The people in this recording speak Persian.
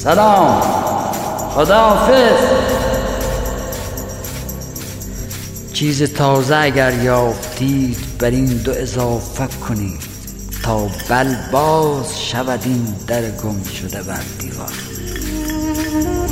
سلام، خداحافظ. چیز تازه اگر یافتید بر این دو اضافه کنید تا بل باز شود این در گم شده بر دیوار.